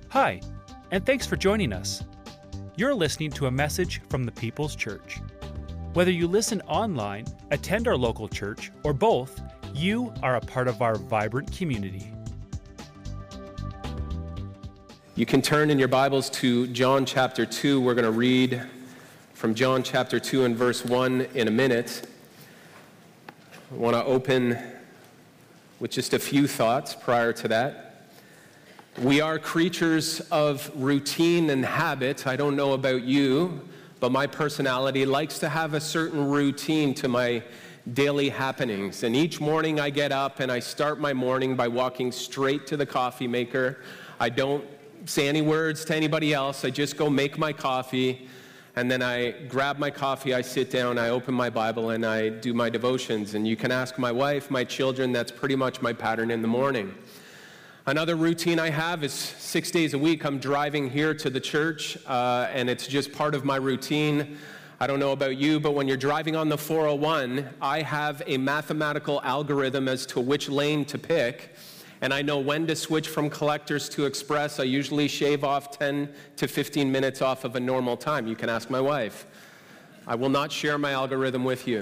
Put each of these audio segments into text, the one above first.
Hi, and thanks for joining us. You're listening to a message from the People's Church. Whether you listen online, attend our local church, or both, you are a part of our vibrant community. You can turn in your Bibles to John chapter 2. We're going to read from John chapter 2 and verse 1 in a minute. I want to open with just a few thoughts prior to that. We are creatures of routine and habit. I don't know about you, but my personality likes to have a certain routine to my daily happenings. And each morning I get up and I start my morning by walking straight to the coffee maker. I don't say any words to anybody else. I just go make my coffee, and then I grab my coffee, I sit down, I open my Bible, and I do my devotions. And you can ask my wife, my children, that's pretty much my pattern in the morning. Another routine I have is 6 days a week I'm driving here to the church, and it's just part of my routine. I don't know about you, but when you're driving on the 401, I have a mathematical algorithm as to which lane to pick, and I know when to switch from collectors to express. I usually shave off 10 to 15 minutes off of a normal time. You can ask my wife. I will not share my algorithm with you.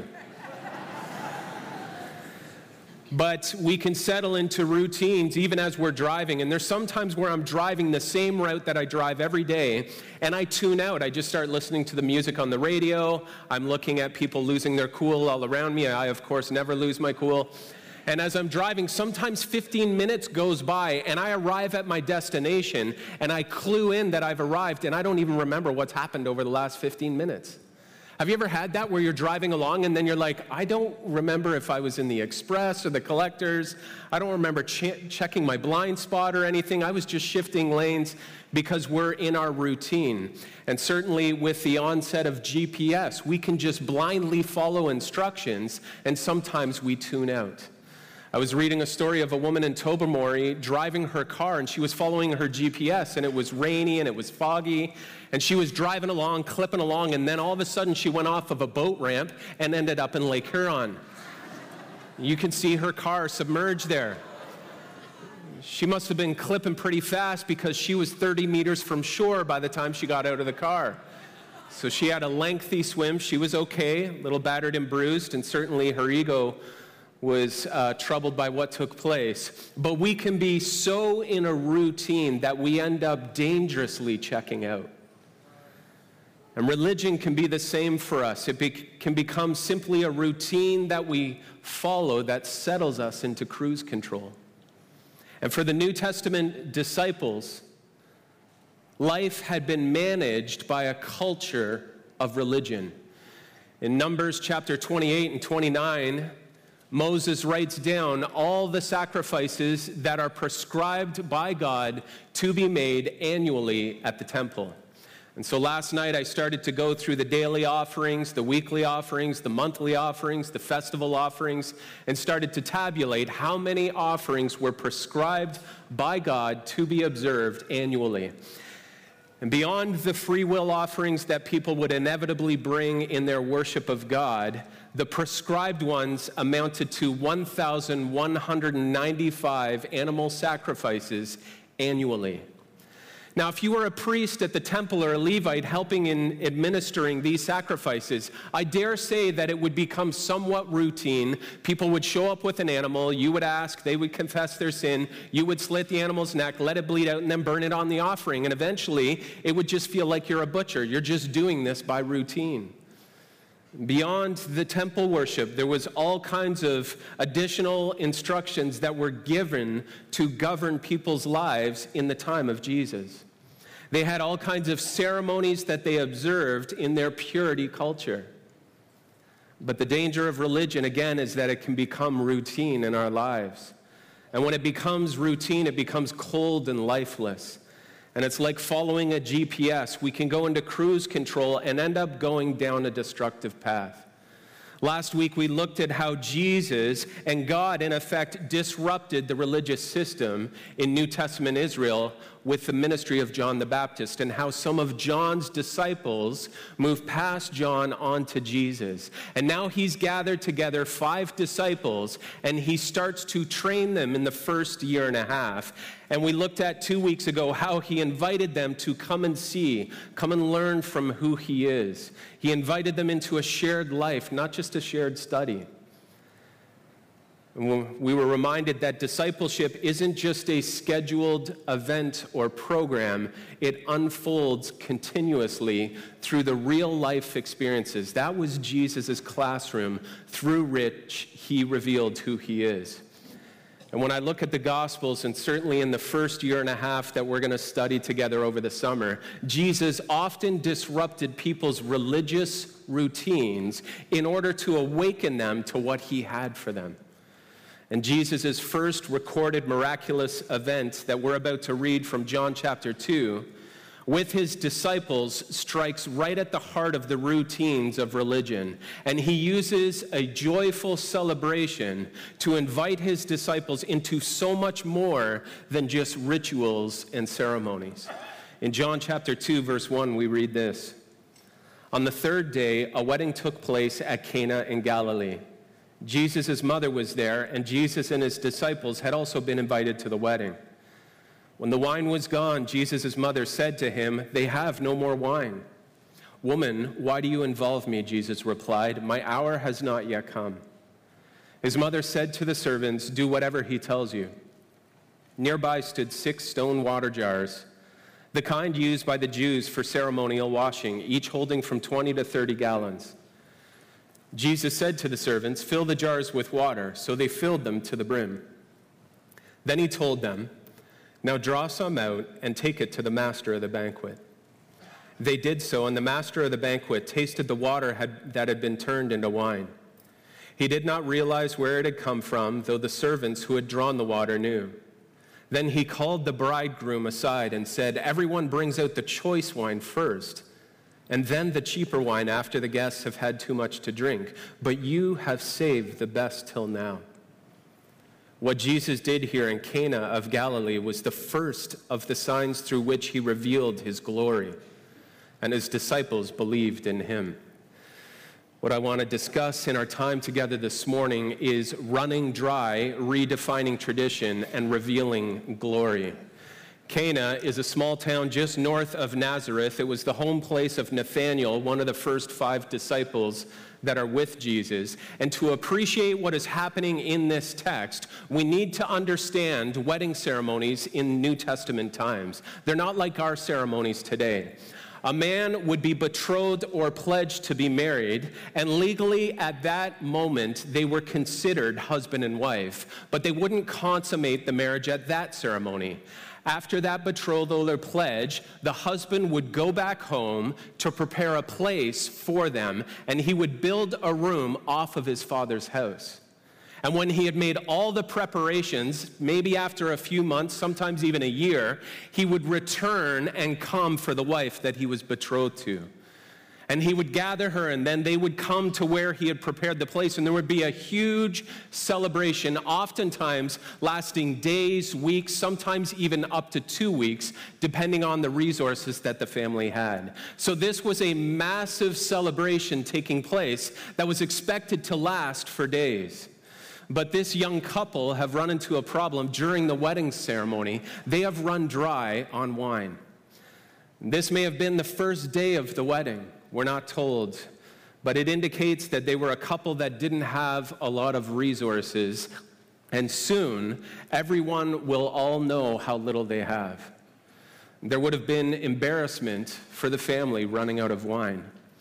But we can settle into routines even as we're driving. And there's sometimes where I'm driving the same route that I drive every day, and I tune out. I just start listening to the music on the radio. I'm looking at people losing their cool all around me. I, of course, never lose my cool. And as I'm driving, sometimes 15 minutes goes by, and I arrive at my destination, and I clue in that I've arrived, and I don't even remember what's happened over the last 15 minutes. Have you ever had that where you're driving along and then you're like, I don't remember if I was in the express or the collectors. I don't remember checking my blind spot or anything. I was just shifting lanes because we're in our routine. And certainly with the onset of GPS, we can just blindly follow instructions, and sometimes we tune out. I was reading a story of a woman in Tobermory driving her car, and she was following her GPS, and it was rainy and it was foggy, and she was driving along, clipping along, and then all of a sudden she went off of a boat ramp and ended up in Lake Huron. You can see her car submerged there. She must have been clipping pretty fast because she was 30 meters from shore by the time she got out of the car. So she had a lengthy swim. She was okay, a little battered and bruised, and certainly her ego was troubled by what took place. But we can be so in a routine that we end up dangerously checking out. And religion can be the same for us. It can become simply a routine that we follow that settles us into cruise control. And for the New Testament disciples, life had been managed by a culture of religion. In Numbers chapter 28 and 29, Moses writes down all the sacrifices that are prescribed by God to be made annually at the temple. And so last night I started to go through the daily offerings, the weekly offerings, the monthly offerings, the festival offerings, and started to tabulate how many offerings were prescribed by God to be observed annually. And beyond the free will offerings that people would inevitably bring in their worship of God, the prescribed ones amounted to 1,195 animal sacrifices annually. Now, if you were a priest at the temple or a Levite helping in administering these sacrifices, I dare say that it would become somewhat routine. People would show up with an animal, you would ask, they would confess their sin, you would slit the animal's neck, let it bleed out, and then burn it on the offering. And eventually, it would just feel like you're a butcher. You're just doing this by routine. Beyond the temple worship, there was all kinds of additional instructions that were given to govern people's lives in the time of Jesus. They had all kinds of ceremonies that they observed in their purity culture. But the danger of religion, again, is that it can become routine in our lives. And when it becomes routine, it becomes cold and lifeless. And it's like following a GPS. We can go into cruise control and end up going down a destructive path. Last week, we looked at how Jesus and God, in effect, disrupted the religious system in New Testament Israel with the ministry of John the Baptist and how some of John's disciples moved past John onto Jesus. And now he's gathered together 5 disciples, and he starts to train them in the first year and a half. And we looked at 2 weeks ago how he invited them to come and see, come and learn from who he is. He invited them into a shared life, not just a shared study. We were reminded that discipleship isn't just a scheduled event or program. It unfolds continuously through the real life experiences. That was Jesus' classroom through which he revealed who he is. And when I look at the Gospels, and certainly in the first year and a half that we're going to study together over the summer, Jesus often disrupted people's religious routines in order to awaken them to what he had for them. And Jesus' first recorded miraculous event that we're about to read from John chapter 2, with his disciples, strikes right at the heart of the routines of religion. And he uses a joyful celebration to invite his disciples into so much more than just rituals and ceremonies. In John chapter 2, verse 1, we read this. On the 3rd day, a wedding took place at Cana in Galilee. Jesus' mother was there, and Jesus and his disciples had also been invited to the wedding. When the wine was gone, Jesus' mother said to him, "They have no more wine." "Woman, why do you involve me?" Jesus replied. "My hour has not yet come." His mother said to the servants, "Do whatever he tells you." Nearby stood 6 stone water jars, the kind used by the Jews for ceremonial washing, each holding from 20 to 30 gallons. Jesus said to the servants, "Fill the jars with water." So they filled them to the brim. Then he told them, "Now draw some out and take it to the master of the banquet." They did so, and the master of the banquet tasted the water that had been turned into wine. He did not realize where it had come from, though the servants who had drawn the water knew. Then he called the bridegroom aside and said, "Everyone brings out the choice wine first, and then the cheaper wine after the guests have had too much to drink. But you have saved the best till now." What Jesus did here in Cana of Galilee was the first of the signs through which he revealed his glory, and his disciples believed in him. What I want to discuss in our time together this morning is running dry, redefining tradition, and revealing glory. Cana is a small town just north of Nazareth. It was the home place of Nathanael, one of the first 5 disciples that are with Jesus. And to appreciate what is happening in this text, we need to understand wedding ceremonies in New Testament times. They're not like our ceremonies today. A man would be betrothed or pledged to be married, and legally at that moment they were considered husband and wife, but they wouldn't consummate the marriage at that ceremony. After that betrothal or pledge, the husband would go back home to prepare a place for them, and he would build a room off of his father's house. And when he had made all the preparations, maybe after a few months, sometimes even a year, he would return and come for the wife that he was betrothed to. And he would gather her, and then they would come to where he had prepared the place, and there would be a huge celebration, oftentimes lasting days, weeks, sometimes even up to 2 weeks, depending on the resources that the family had. So this was a massive celebration taking place that was expected to last for days. But this young couple have run into a problem during the wedding ceremony. They have run dry on wine. This may have been the first day of the wedding. We're not told, but it indicates that they were a couple that didn't have a lot of resources, and soon everyone will all know how little they have. There would have been embarrassment for the family running out of wine.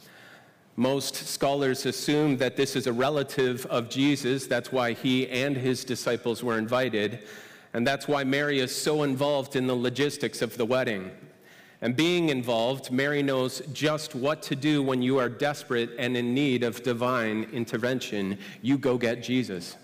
Most scholars assume that this is a relative of Jesus. That's why he and his disciples were invited, and that's why Mary is so involved in the logistics of the wedding. And being involved, Mary knows just what to do when you are desperate and in need of divine intervention. You go get Jesus.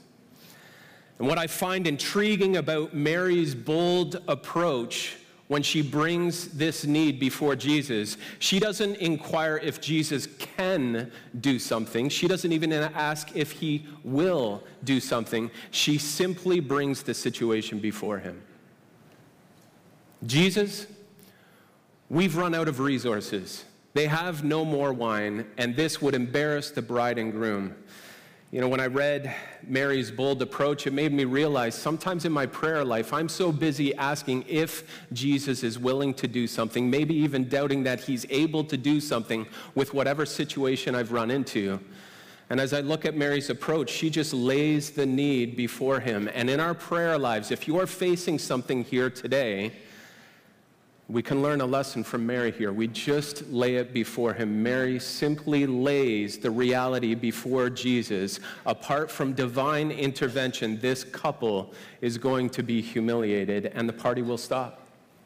And what I find intriguing about Mary's bold approach when she brings this need before Jesus, she doesn't inquire if Jesus can do something. She doesn't even ask if he will do something. She simply brings the situation before him. Jesus, we've run out of resources. They have no more wine, and this would embarrass the bride and groom. You know, when I read Mary's bold approach, it made me realize sometimes in my prayer life, I'm so busy asking if Jesus is willing to do something, maybe even doubting that he's able to do something with whatever situation I've run into. And as I look at Mary's approach, she just lays the need before him. And in our prayer lives, if you are facing something here today, we can learn a lesson from Mary here. We just lay it before him. Mary simply lays the reality before Jesus. Apart from divine intervention, this couple is going to be humiliated, and the party will stop.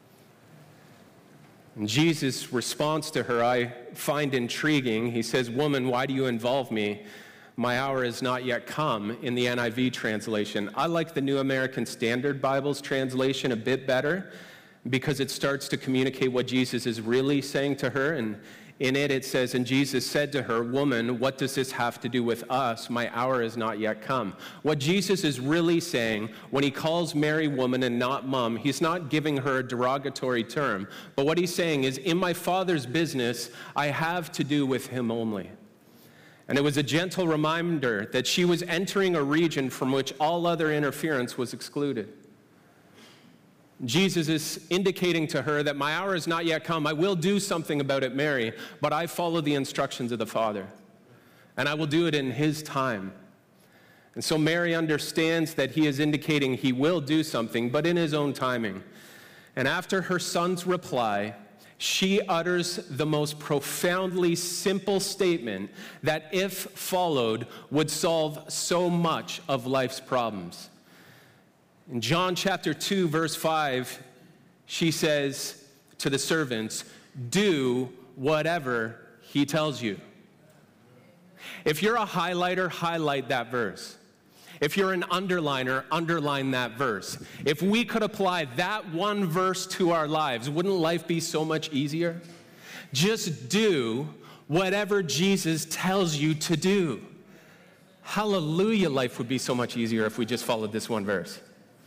And Jesus' response to her, I find intriguing. He says, "Woman, why do you involve me? My hour has not yet come," in the NIV translation. I like the New American Standard Bible's translation a bit better, because it starts to communicate what Jesus is really saying to her. And in it, it says, "And Jesus said to her, 'Woman, what does this have to do with us? My hour has not yet come.'" What Jesus is really saying when he calls Mary woman and not mom, he's not giving her a derogatory term. But what he's saying is, in my Father's business, I have to do with him only. And it was a gentle reminder that she was entering a region from which all other interference was excluded. Jesus is indicating to her that my hour has not yet come. I will do something about it, Mary, but I follow the instructions of the Father, and I will do it in his time. And so Mary understands that he is indicating he will do something, but in his own timing. And after her son's reply, she utters the most profoundly simple statement that, if followed, would solve so much of life's problems. In John chapter 2, verse 5, she says to the servants, "Do whatever he tells you." If you're a highlighter, highlight that verse. If you're an underliner, underline that verse. If we could apply that one verse to our lives, wouldn't life be so much easier? Just do whatever Jesus tells you to do. Hallelujah, life would be so much easier if we just followed this one verse.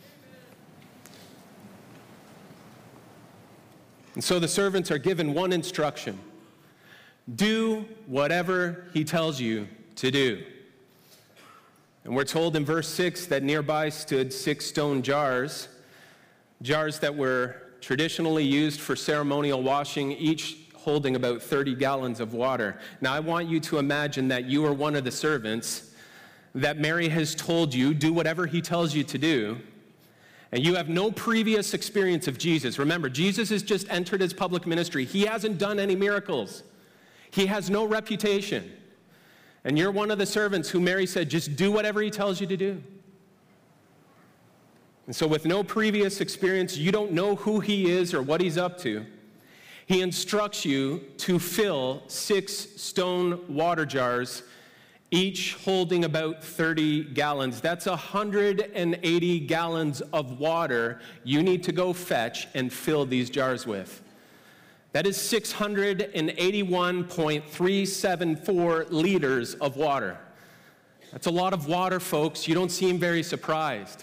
And so the servants are given one instruction: do whatever he tells you to do. And we're told in verse 6 that nearby stood 6 stone jars that were traditionally used for ceremonial washing, each holding about 30 gallons of water. Now I want you to imagine that you are one of the servants, that Mary has told you, do whatever he tells you to do, and you have no previous experience of Jesus. Remember, Jesus has just entered his public ministry. He hasn't done any miracles. He has no reputation. And you're one of the servants who Mary said, just do whatever he tells you to do. And so with no previous experience, you don't know who he is or what he's up to. He instructs you to fill 6 stone water jars, each holding about 30 gallons. That's 180 gallons of water you need to go fetch and fill these jars with. That is 681.374 liters of water. That's a lot of water, folks. You don't seem very surprised.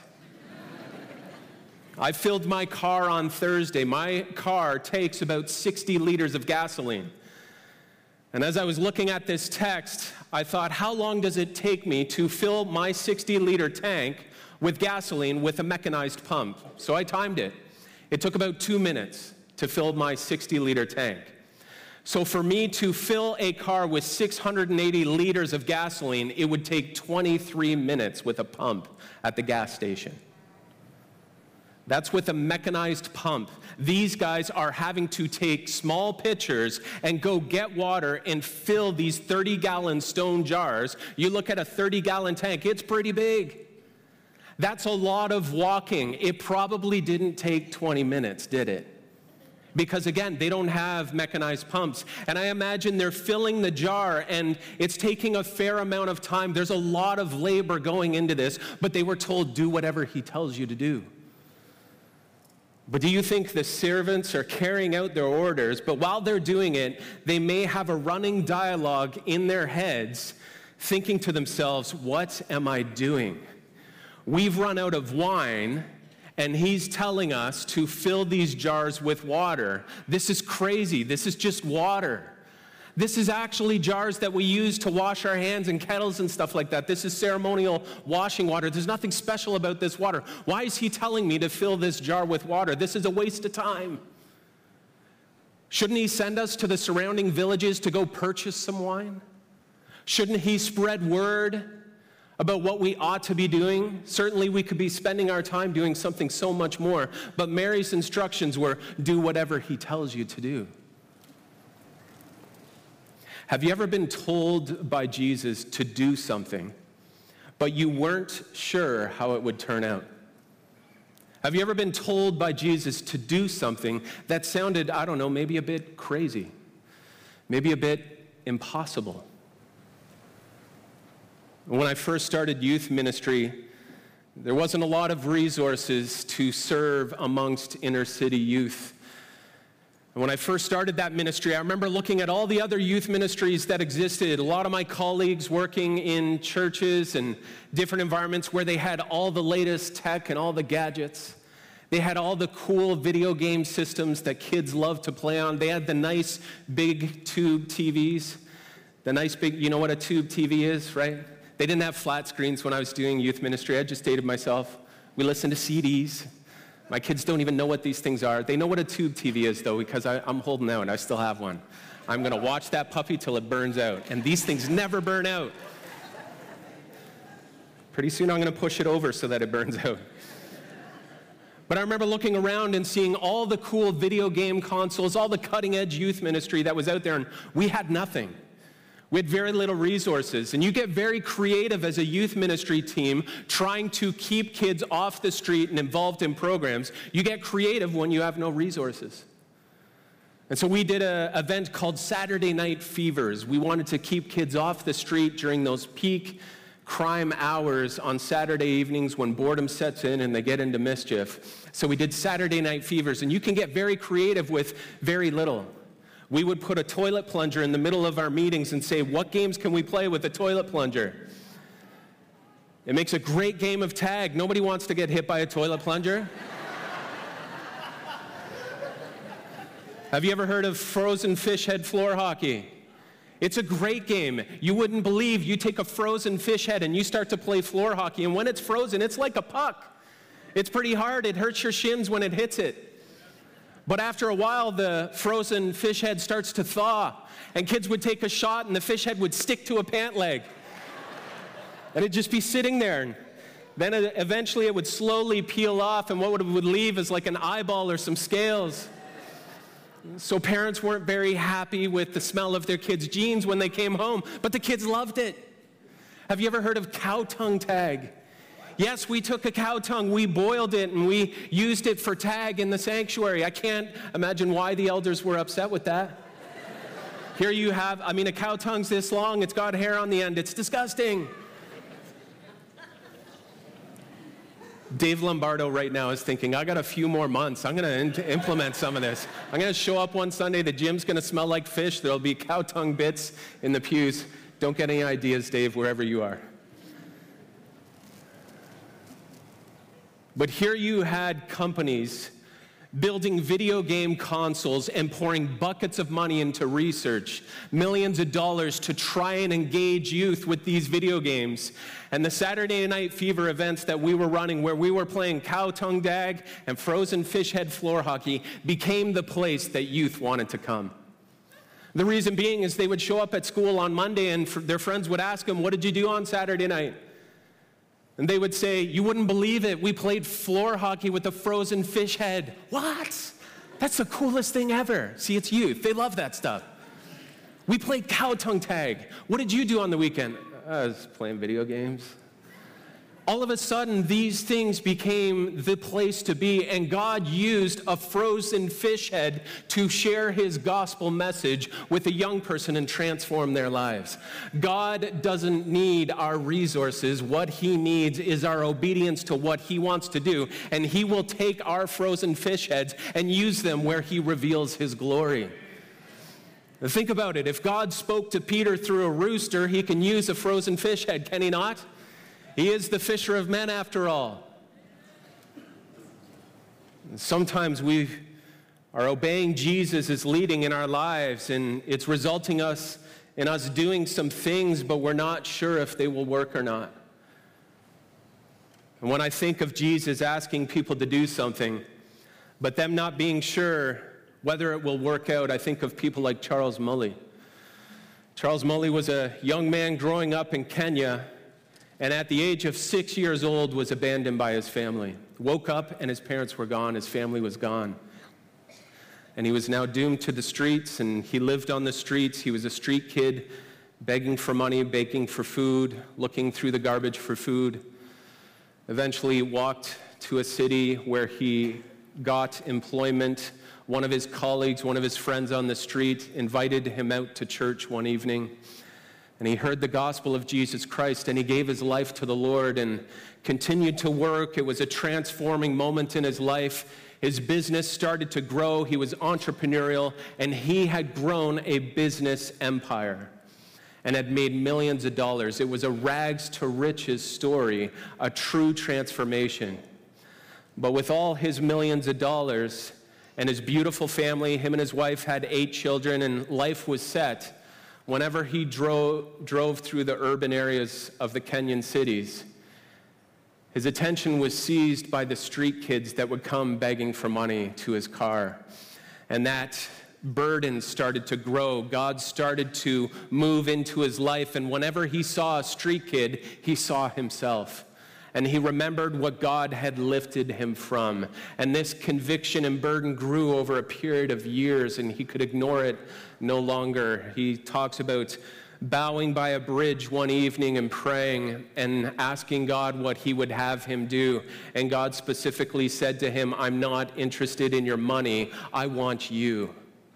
I filled my car on Thursday. My car takes about 60 liters of gasoline. And as I was looking at this text, I thought, how long does it take me to fill my 60-liter tank with gasoline with a mechanized pump? So I timed it. It took about 2 minutes to fill my 60-liter tank. So for me to fill a car with 680 liters of gasoline, it would take 23 minutes with a pump at the gas station. That's with a mechanized pump. These guys are having to take small pitchers and go get water and fill these 30-gallon stone jars. You look at a 30-gallon tank, it's pretty big. That's a lot of walking. It probably didn't take 20 minutes, did it? Because again, they don't have mechanized pumps. And I imagine they're filling the jar and it's taking a fair amount of time. There's a lot of labor going into this, but they were told, do whatever he tells you to do. But do you think the servants are carrying out their orders, but while they're doing it, they may have a running dialogue in their heads, thinking to themselves, what am I doing? We've run out of wine, and he's telling us to fill these jars with water. This is crazy. This is just water. This is actually jars that we use to wash our hands and kettles and stuff like that. This is ceremonial washing water. There's nothing special about this water. Why is he telling me to fill this jar with water? This is a waste of time. Shouldn't he send us to the surrounding villages to go purchase some wine? Shouldn't he spread word about what we ought to be doing? Certainly we could be spending our time doing something so much more, but Mary's instructions were, do whatever he tells you to do. Have you ever been told by Jesus to do something, but you weren't sure how it would turn out? Have you ever been told by Jesus to do something that sounded, I don't know, maybe a bit crazy, maybe a bit impossible? When I first started youth ministry, there wasn't a lot of resources to serve amongst inner city youth. And when I first started that ministry, I remember looking at all the other youth ministries that existed, a lot of my colleagues working in churches and different environments where they had all the latest tech and all the gadgets. They had all the cool video game systems that kids love to play on. They had the nice big tube TVs. The nice big, you know what a tube TV is, right? They didn't have flat screens when I was doing youth ministry. I just dated myself. We listened to CDs. My kids don't even know what these things are. They know what a tube TV is, though, because I'm holding out. I still have one. I'm going to watch that puppy till it burns out. And these things never burn out. Pretty soon I'm going to push it over so that it burns out. But I remember looking around and seeing all the cool video game consoles, all the cutting-edge youth ministry that was out there, and we had nothing. We had very little resources, and you get very creative as a youth ministry team trying to keep kids off the street and involved in programs. You get creative when you have no resources. And so we did an event called Saturday Night Fevers. We wanted to keep kids off the street during those peak crime hours on Saturday evenings when boredom sets in and they get into mischief. So we did Saturday Night Fevers, and you can get very creative with very little. We would put a toilet plunger in the middle of our meetings and say, what games can we play with a toilet plunger? It makes a great game of tag. Nobody wants to get hit by a toilet plunger. Have you ever heard of frozen fish head floor hockey? It's a great game. You wouldn't believe, you take a frozen fish head and you start to play floor hockey, and when it's frozen, it's like a puck. It's pretty hard. It hurts your shins when it hits it. But after a while, the frozen fish head starts to thaw, and kids would take a shot, and the fish head would stick to a pant leg. And it'd just be sitting there. And then eventually it would slowly peel off, and what it would leave is like an eyeball or some scales. So parents weren't very happy with the smell of their kids' jeans when they came home, but the kids loved it. Have you ever heard of cow tongue tag? Yes, we took a cow tongue, we boiled it, and we used it for tag in the sanctuary. I can't imagine why the elders were upset with that. Here you have, a cow tongue's this long, it's got hair on the end, it's disgusting. Dave Lombardo right now is thinking, I got a few more months, I'm going to implement some of this. I'm going to show up one Sunday, the gym's going to smell like fish, there'll be cow tongue bits in the pews. Don't get any ideas, Dave, wherever you are. But here you had companies building video game consoles and pouring buckets of money into research, millions of dollars to try and engage youth with these video games. And the Saturday Night Fever events that we were running, where we were playing cow tongue tag and frozen fish head floor hockey, became the place that youth wanted to come. The reason being is they would show up at school on Monday and their friends would ask them, what did you do on Saturday night? And they would say, you wouldn't believe it, we played floor hockey with a frozen fish head. What? That's the coolest thing ever. See, it's youth. They love that stuff. We played cow tongue tag. What did you do on the weekend? I was playing video games. All of a sudden, these things became the place to be, and God used a frozen fish head to share his gospel message with a young person and transform their lives. God doesn't need our resources. What he needs is our obedience to what he wants to do, and he will take our frozen fish heads and use them where he reveals his glory. Now think about it. If God spoke to Peter through a rooster, he can use a frozen fish head, can he not? He is the fisher of men after all. Sometimes we are obeying Jesus' leading in our lives, and it's resulting in us doing some things, but we're not sure if they will work or not. And when I think of Jesus asking people to do something, but them not being sure whether it will work out, I think of people like Charles Mully. Charles Mully was a young man growing up in Kenya, and at the age of 6 years old was abandoned by his family. Woke up and his parents were gone, his family was gone. And he was now doomed to the streets, and he lived on the streets. He was a street kid, begging for money, begging for food, looking through the garbage for food. Eventually he walked to a city where he got employment. One of his colleagues, one of his friends on the street, invited him out to church one evening. And he heard the gospel of Jesus Christ, and he gave his life to the Lord and continued to work. It was a transforming moment in his life. His business started to grow. He was entrepreneurial, and he had grown a business empire and had made millions of dollars. It was a rags to riches story, a true transformation. But with all his millions of dollars and his beautiful family, him and his wife had 8 children, and life was set. Whenever he drove through the urban areas of the Kenyan cities, his attention was seized by the street kids that would come begging for money to his car. And that burden started to grow. God started to move into his life, and whenever he saw a street kid, he saw himself. And he remembered what God had lifted him from. And this conviction and burden grew over a period of years, and he could ignore it no longer. He talks about bowing by a bridge one evening and praying and asking God what he would have him do. And God specifically said to him, "I'm not interested in your money. I want you."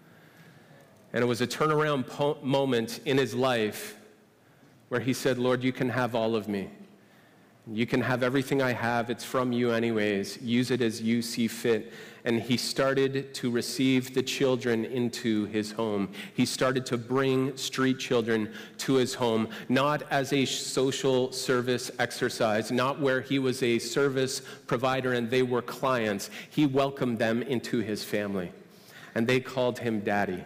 And it was a turnaround moment in his life where he said, "Lord, you can have all of me. You can have everything I have. It's from you anyways. Use it as you see fit." And he started to receive the children into his home. He started to bring street children to his home, not as a social service exercise, not where he was a service provider and they were clients. He welcomed them into his family, and they called him Daddy.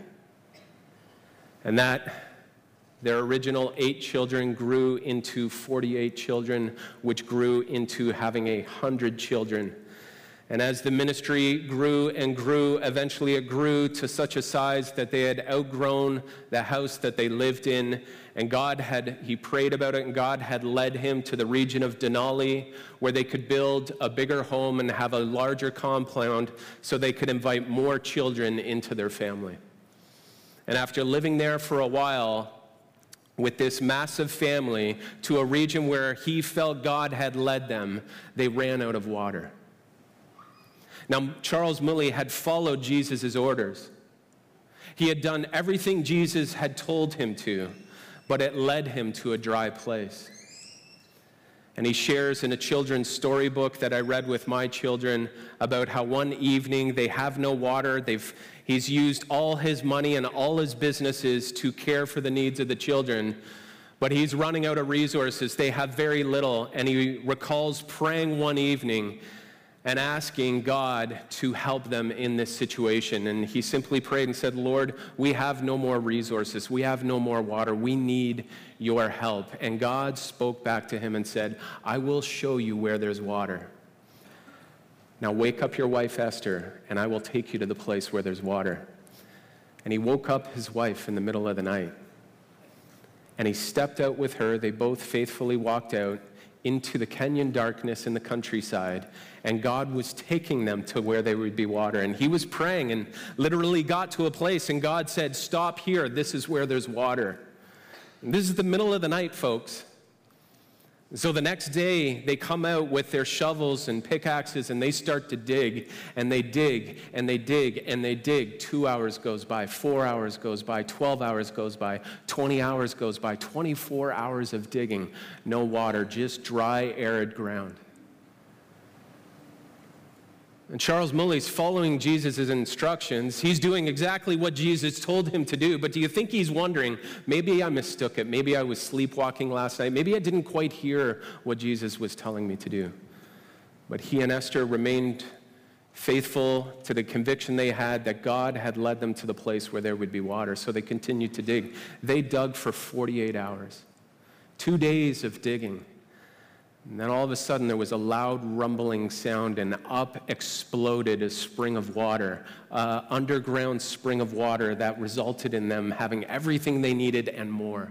And that their original 8 children grew into 48 children, which grew into having 100 children. And as the ministry grew and grew, eventually it grew to such a size that they had outgrown the house that they lived in. And he prayed about it, and God had led him to the region of Denali, where they could build a bigger home and have a larger compound so they could invite more children into their family. And after living there for a while, with this massive family, to a region where he felt God had led them, they ran out of water. Now, Charles Mully had followed Jesus' orders. He had done everything Jesus had told him to, but it led him to a dry place. And he shares in a children's storybook that I read with my children about how one evening they have no water. He's used all his money and all his businesses to care for the needs of the children, but he's running out of resources. They have very little, and he recalls praying one evening and asking God to help them in this situation. And he simply prayed and said, "Lord, we have no more resources. We have no more water. We need your help." And God spoke back to him and said, "I will show you where there's water. Now wake up your wife Esther, and I will take you to the place where there's water." And he woke up his wife in the middle of the night. And he stepped out with her. They both faithfully walked out into the Kenyan darkness in the countryside, and God was taking them to where there would be water. And he was praying and literally got to a place, and God said, "Stop here. This is where there's water." And this is the middle of the night, folks. So the next day, they come out with their shovels and pickaxes, and they start to dig, and they dig, and they dig, and they dig. 2 hours goes by, 4 hours goes by, 12 hours goes by, 20 hours goes by, 24 hours of digging. No water, just dry, arid ground. And Charles Mully's following Jesus' instructions. He's doing exactly what Jesus told him to do. But do you think he's wondering, maybe I mistook it. Maybe I was sleepwalking last night. Maybe I didn't quite hear what Jesus was telling me to do. But he and Esther remained faithful to the conviction they had that God had led them to the place where there would be water. So they continued to dig. They dug for 48 hours, 2 days of digging. And then all of a sudden there was a loud rumbling sound, and up exploded a spring of water, underground spring of water that resulted in them having everything they needed and more.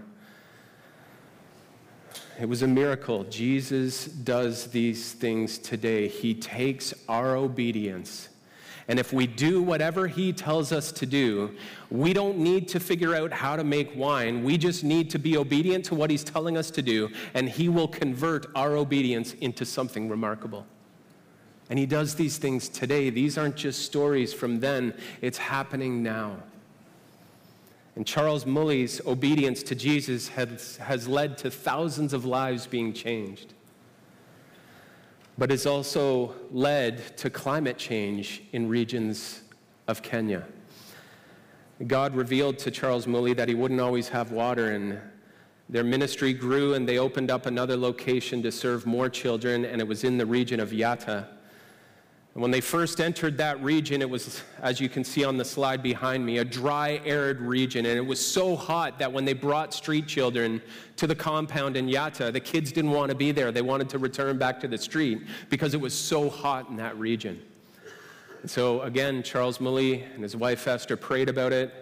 It was a miracle. Jesus does these things today. He takes our obedience. And if we do whatever he tells us to do, we don't need to figure out how to make wine. We just need to be obedient to what he's telling us to do, and he will convert our obedience into something remarkable. And he does these things today. These aren't just stories from then. It's happening now. And Charles Mully's obedience to Jesus has led to thousands of lives being changed. But it's also led to climate change in regions of Kenya. God revealed to Charles Mully that he wouldn't always have water, and their ministry grew, and they opened up another location to serve more children, and it was in the region of Yatta. And when they first entered that region, it was, as you can see on the slide behind me, a dry, arid region. And it was so hot that when they brought street children to the compound in Yatta, the kids didn't want to be there. They wanted to return back to the street because it was so hot in that region. And so again, Charles Mully and his wife Esther prayed about it.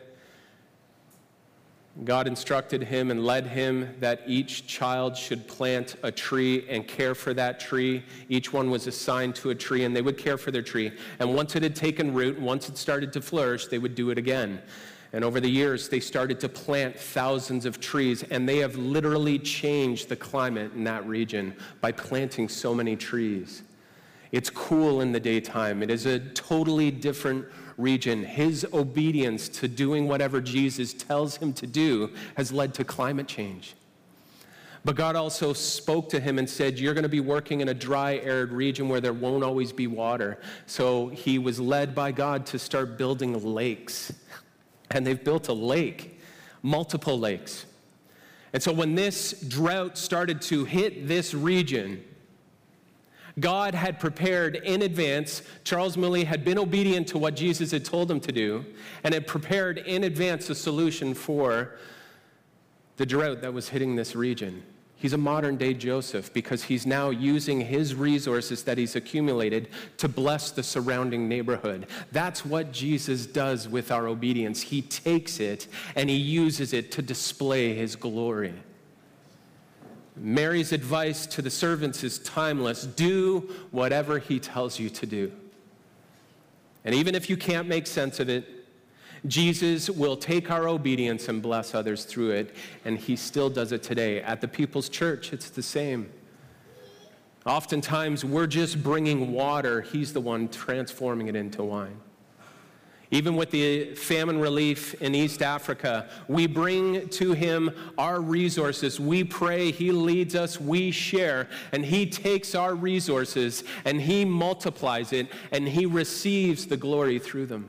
God instructed him and led him that each child should plant a tree and care for that tree. Each one was assigned to a tree, and they would care for their tree. And once it had taken root, once it started to flourish, they would do it again. And over the years, they started to plant thousands of trees, and they have literally changed the climate in that region by planting so many trees. It's cool in the daytime. It is a totally different region. His obedience to doing whatever Jesus tells him to do has led to climate change. But God also spoke to him and said, you're going to be working in a dry, arid region where there won't always be water. So he was led by God to start building lakes. And they've built a lake, multiple lakes. And so when this drought started to hit this region, God had prepared in advance. Charles Mully had been obedient to what Jesus had told him to do, and had prepared in advance a solution for the drought that was hitting this region. He's a modern-day Joseph because he's now using his resources that he's accumulated to bless the surrounding neighborhood. That's what Jesus does with our obedience. He takes it and he uses it to display his glory. Mary's advice to the servants is timeless. Do whatever he tells you to do. And even if you can't make sense of it, Jesus will take our obedience and bless others through it, and he still does it today. At the People's Church, it's the same. Oftentimes, we're just bringing water. He's the one transforming it into wine. Even with the famine relief in East Africa, we bring to him our resources. We pray, he leads us, we share, and he takes our resources and he multiplies it and he receives the glory through them.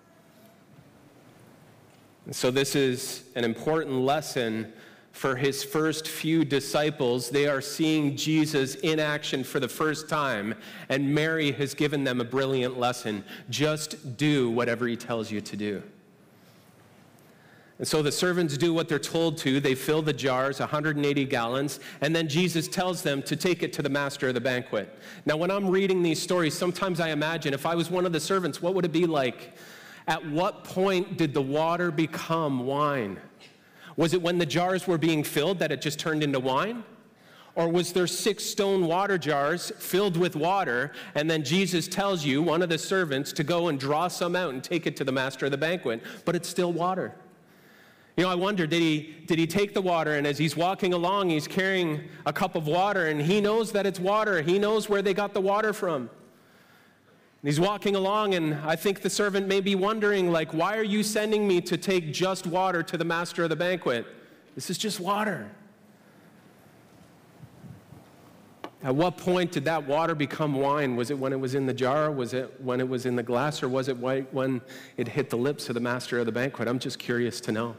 And so this is an important lesson for his first few disciples. They are seeing Jesus in action for the first time, and Mary has given them a brilliant lesson. Just do whatever he tells you to do. And so the servants do what they're told to. They fill the jars, 180 gallons, and then Jesus tells them to take it to the master of the banquet. Now, when I'm reading these stories, sometimes I imagine if I was one of the servants, what would it be like? At what point did the water become wine? Was it when the jars were being filled that it just turned into wine? Or was there 6 stone water jars filled with water, and then Jesus tells you, one of the servants, to go and draw some out and take it to the master of the banquet, but it's still water? You know, I wonder, did he take the water, and as he's walking along, he's carrying a cup of water, and he knows that it's water. He knows where they got the water from. And he's walking along, and I think the servant may be wondering, like, why are you sending me to take just water to the master of the banquet? This is just water. At what point did that water become wine? Was it when it was in the jar? Was it when it was in the glass? Or was it when it hit the lips of the master of the banquet? I'm just curious to know.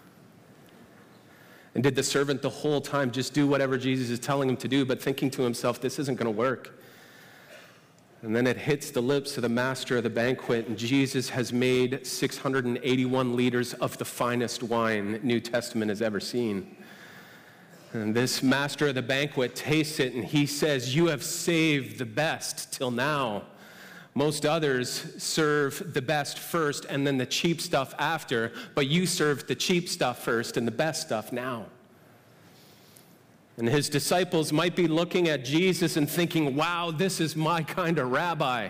And did the servant the whole time just do whatever Jesus is telling him to do, but thinking to himself, this isn't going to work? And then it hits the lips of the master of the banquet, and Jesus has made 681 liters of the finest wine New Testament has ever seen. And this master of the banquet tastes it, and he says, "You have saved the best till now. Most others serve the best first and then the cheap stuff after, but you served the cheap stuff first and the best stuff now." And his disciples might be looking at Jesus and thinking, "Wow, this is my kind of rabbi.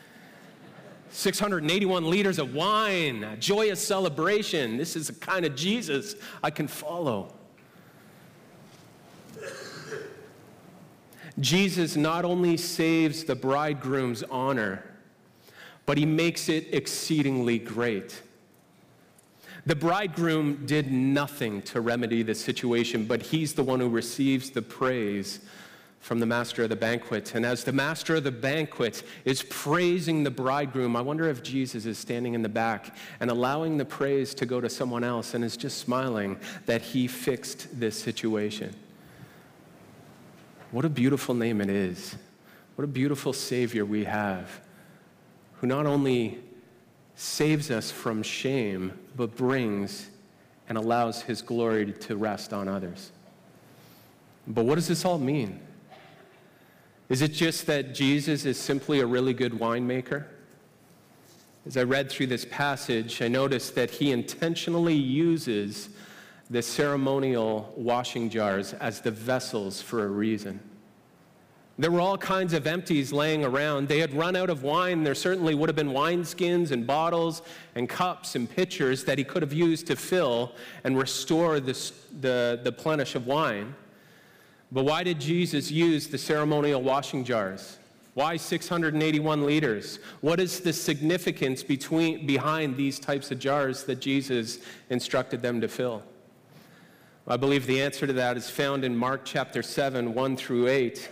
681 liters of wine, a joyous celebration. This is the kind of Jesus I can follow." Jesus not only saves the bridegroom's honor, but he makes it exceedingly great. The bridegroom did nothing to remedy the situation, but he's the one who receives the praise from the master of the banquet. And as the master of the banquet is praising the bridegroom, I wonder if Jesus is standing in the back and allowing the praise to go to someone else and is just smiling that he fixed this situation. What a beautiful name it is. What a beautiful Savior we have, who not only saves us from shame, but brings and allows his glory to rest on others. But what does this all mean? Is it just that Jesus is simply a really good winemaker? As I read through this passage, I noticed that he intentionally uses the ceremonial washing jars as the vessels for a reason. There were all kinds of empties laying around. They had run out of wine. There certainly would have been wineskins and bottles and cups and pitchers that he could have used to fill and restore the plenish of wine. But why did Jesus use the ceremonial washing jars? Why 681 liters? What is the significance behind these types of jars that Jesus instructed them to fill? I believe the answer to that is found in Mark chapter 7, 1 through 8.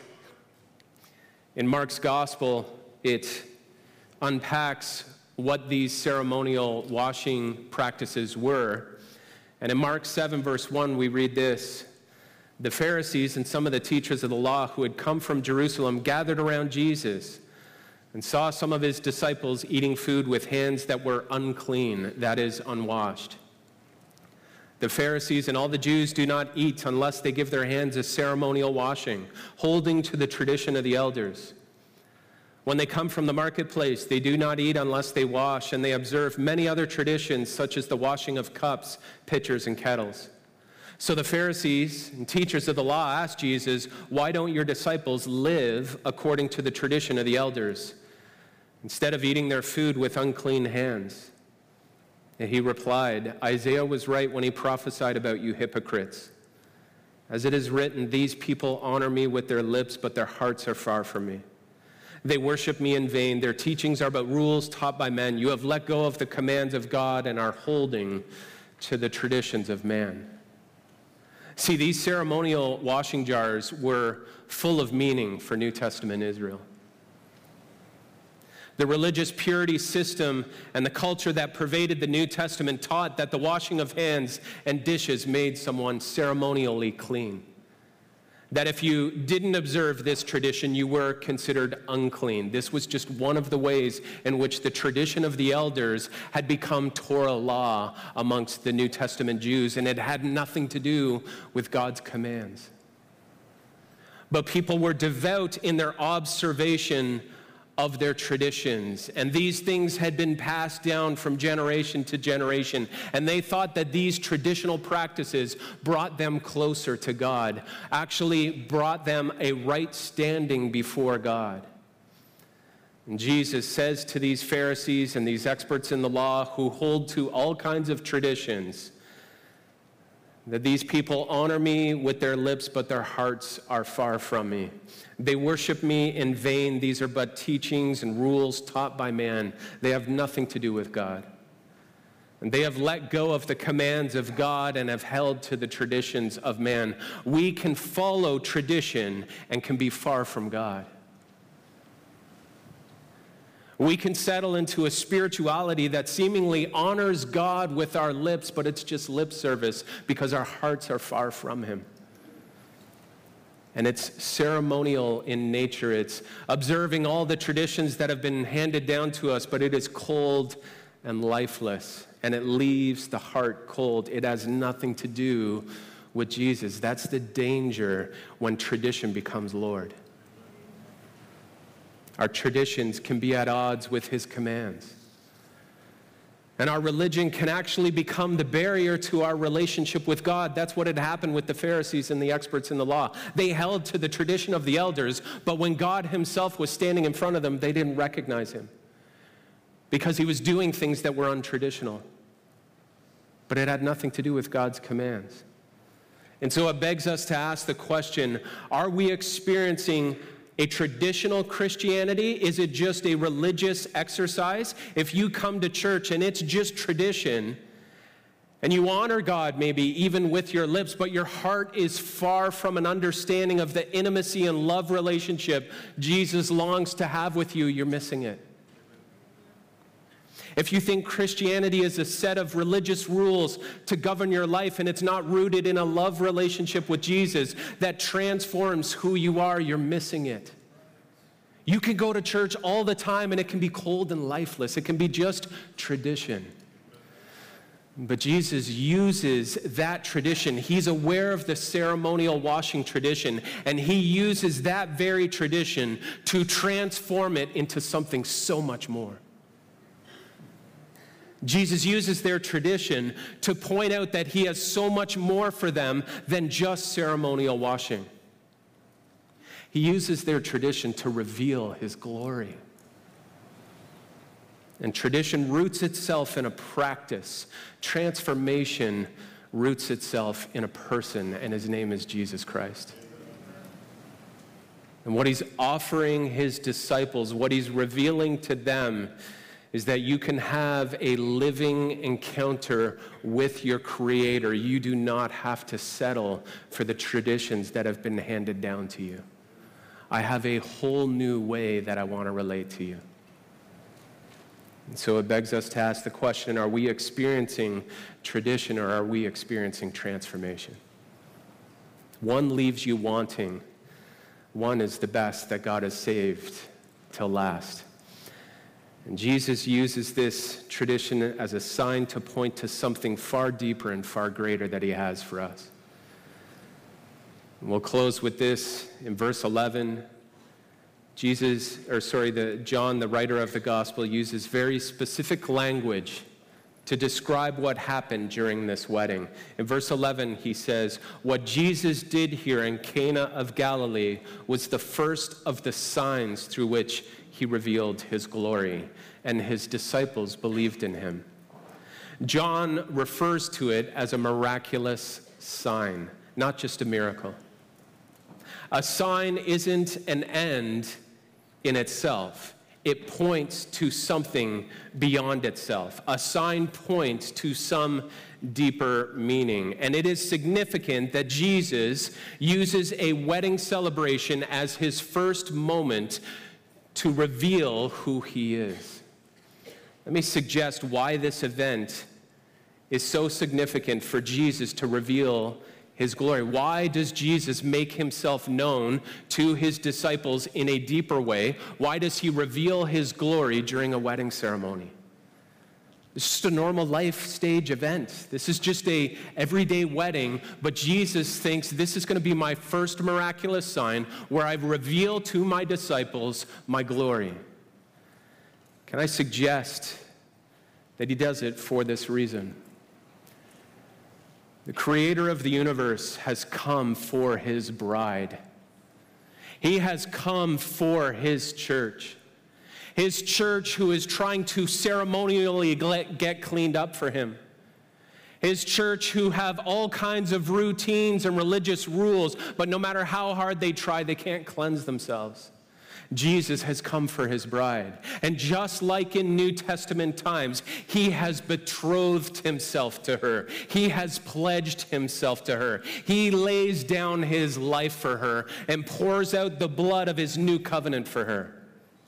In Mark's gospel, it unpacks what these ceremonial washing practices were. And in Mark 7, verse 1, we read this: "The Pharisees and some of the teachers of the law who had come from Jerusalem gathered around Jesus and saw some of his disciples eating food with hands that were unclean, that is, unwashed. The Pharisees and all the Jews do not eat unless they give their hands a ceremonial washing, holding to the tradition of the elders. When they come from the marketplace, they do not eat unless they wash, and they observe many other traditions, such as the washing of cups, pitchers, and kettles." So the Pharisees and teachers of the law asked Jesus, "Why don't your disciples live according to the tradition of the elders, instead of eating their food with unclean hands?" And he replied, "Isaiah was right when he prophesied about you hypocrites. As it is written, these people honor me with their lips, but their hearts are far from me. They worship me in vain. Their teachings are but rules taught by men. You have let go of the commands of God and are holding to the traditions of man." See, these ceremonial washing jars were full of meaning for New Testament Israel. The religious purity system and the culture that pervaded the New Testament taught that the washing of hands and dishes made someone ceremonially clean. That if you didn't observe this tradition, you were considered unclean. This was just one of the ways in which the tradition of the elders had become Torah law amongst the New Testament Jews, and it had nothing to do with God's commands. But people were devout in their observation of their traditions, and these things had been passed down from generation to generation, and they thought that these traditional practices brought them closer to God, actually brought them a right standing before God. And Jesus says to these Pharisees and these experts in the law who hold to all kinds of traditions that these people honor me with their lips, but their hearts are far from me. They worship me in vain. These are but teachings and rules taught by man. They have nothing to do with God. And they have let go of the commands of God and have held to the traditions of man. We can follow tradition and can be far from God. We can settle into a spirituality that seemingly honors God with our lips, but it's just lip service because our hearts are far from him. And it's ceremonial in nature. It's observing all the traditions that have been handed down to us, but it is cold and lifeless, and it leaves the heart cold. It has nothing to do with Jesus. That's the danger when tradition becomes Lord. Our traditions can be at odds with his commands. And our religion can actually become the barrier to our relationship with God. That's what had happened with the Pharisees and the experts in the law. They held to the tradition of the elders, but when God himself was standing in front of them, they didn't recognize him because he was doing things that were untraditional. But it had nothing to do with God's commands. And so it begs us to ask the question, are we experiencing a traditional Christianity? Is it just a religious exercise? If you come to church and it's just tradition, and you honor God maybe even with your lips, but your heart is far from an understanding of the intimacy and love relationship Jesus longs to have with you, you're missing it. If you think Christianity is a set of religious rules to govern your life and it's not rooted in a love relationship with Jesus that transforms who you are, you're missing it. You can go to church all the time and it can be cold and lifeless. It can be just tradition. But Jesus uses that tradition. He's aware of the ceremonial washing tradition, and he uses that very tradition to transform it into something so much more. Jesus uses their tradition to point out that he has so much more for them than just ceremonial washing. He uses their tradition to reveal his glory. And tradition roots itself in a practice. Transformation roots itself in a person, and his name is Jesus Christ. And what he's offering his disciples, what he's revealing to them, is that you can have a living encounter with your Creator. You do not have to settle for the traditions that have been handed down to you. I have a whole new way that I want to relate to you. And so it begs us to ask the question, are we experiencing tradition or are we experiencing transformation? One leaves you wanting. One is the best that God has saved till last. And Jesus uses this tradition as a sign to point to something far deeper and far greater that he has for us. And we'll close with this in verse 11. John, the writer of the gospel, uses very specific language to describe what happened during this wedding. In verse 11, he says, "What Jesus did here in Cana of Galilee was the first of the signs through which he revealed his glory, and his disciples believed in him." John refers to it as a miraculous sign, not just a miracle. A sign isn't an end in itself. It points to something beyond itself. A sign points to some deeper meaning. And it is significant that Jesus uses a wedding celebration as his first moment to reveal who he is. Let me suggest why this event is so significant for Jesus to reveal his glory. Why does Jesus make himself known to his disciples in a deeper way? Why does he reveal his glory during a wedding ceremony? It's just a normal life stage event. This is just a everyday wedding, but Jesus thinks this is going to be my first miraculous sign where I reveal to my disciples my glory. Can I suggest that he does it for this reason? The creator of the universe has come for his bride. He has come for his church. His church who is trying to ceremonially get cleaned up for him. His church who have all kinds of routines and religious rules, but no matter how hard they try, they can't cleanse themselves. Jesus has come for his bride. And just like in New Testament times, he has betrothed himself to her. He has pledged himself to her. He lays down his life for her and pours out the blood of his new covenant for her.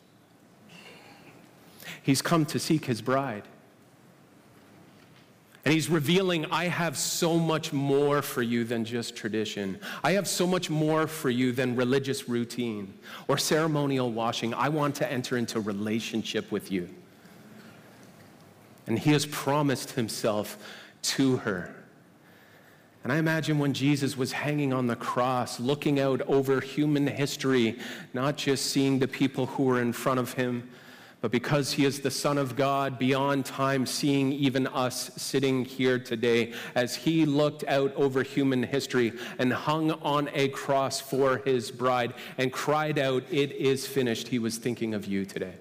He's come to seek his bride. And And he's revealing, I have so much more for you than just tradition. I have so much more for you than religious routine or ceremonial washing. I want to enter into relationship with you. And he has promised himself to her. And I imagine when Jesus was hanging on the cross, looking out over human history, not just seeing the people who were in front of him, but because he is the Son of God, beyond time, seeing even us sitting here today, as he looked out over human history and hung on a cross for his bride and cried out, "It is finished," he was thinking of you today.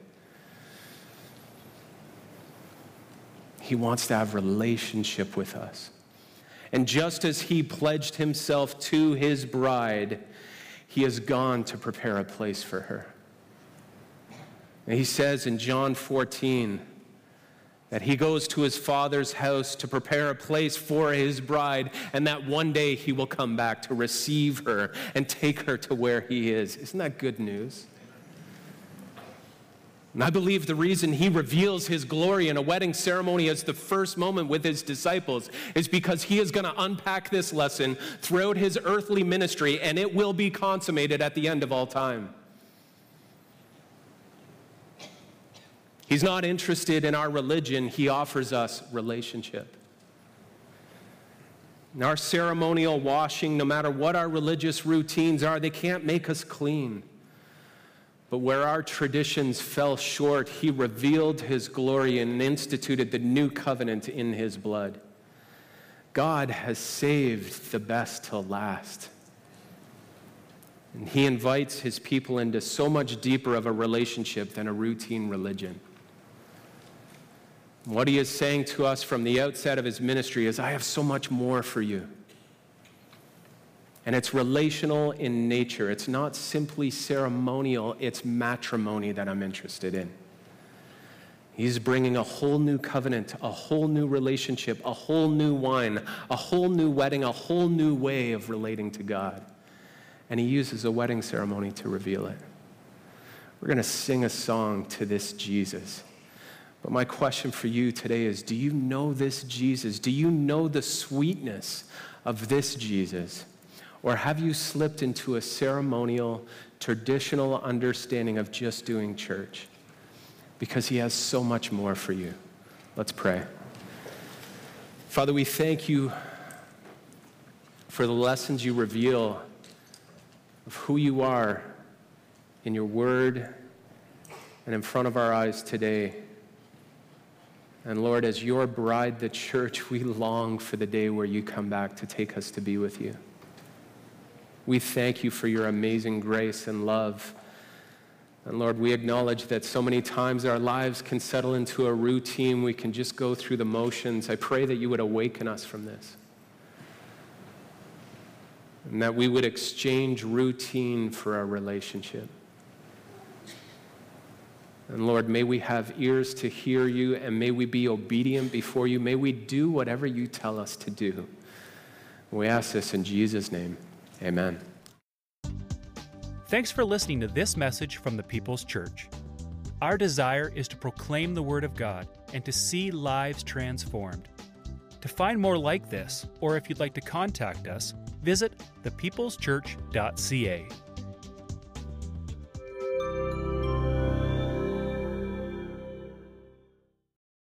He wants to have relationship with us. And just as he pledged himself to his bride, he has gone to prepare a place for her. And he says in John 14 that he goes to his Father's house to prepare a place for his bride, and that one day he will come back to receive her and take her to where he is. Isn't that good news? And I believe the reason he reveals his glory in a wedding ceremony as the first moment with his disciples is because he is going to unpack this lesson throughout his earthly ministry, and it will be consummated at the end of all time. He's not interested in our religion. He offers us relationship. And our ceremonial washing, no matter what our religious routines are, they can't make us clean. But where our traditions fell short, he revealed his glory and instituted the new covenant in his blood. God has saved the best till last. And he invites his people into so much deeper of a relationship than a routine religion. What he is saying to us from the outset of his ministry is, I have so much more for you. And it's relational in nature. It's not simply ceremonial, it's matrimony that I'm interested in. He's bringing a whole new covenant, a whole new relationship, a whole new wine, a whole new wedding, a whole new way of relating to God. And he uses a wedding ceremony to reveal it. We're going to sing a song to this Jesus. But my question for you today is, do you know this Jesus? Do you know the sweetness of this Jesus? Or have you slipped into a ceremonial, traditional understanding of just doing church? Because he has so much more for you. Let's pray. Father, we thank you for the lessons you reveal of who you are in your word and in front of our eyes today. And Lord, as your bride, the church, we long for the day where you come back to take us to be with you. We thank you for your amazing grace and love. And Lord, we acknowledge that so many times our lives can settle into a routine. We can just go through the motions. I pray that you would awaken us from this. And that we would exchange routine for our relationship. And Lord, may we have ears to hear you, and may we be obedient before you. May we do whatever you tell us to do. We ask this in Jesus' name. Amen. Thanks for listening to this message from the People's Church. Our desire is to proclaim the Word of God and to see lives transformed. To find more like this, or if you'd like to contact us, visit thepeopleschurch.ca.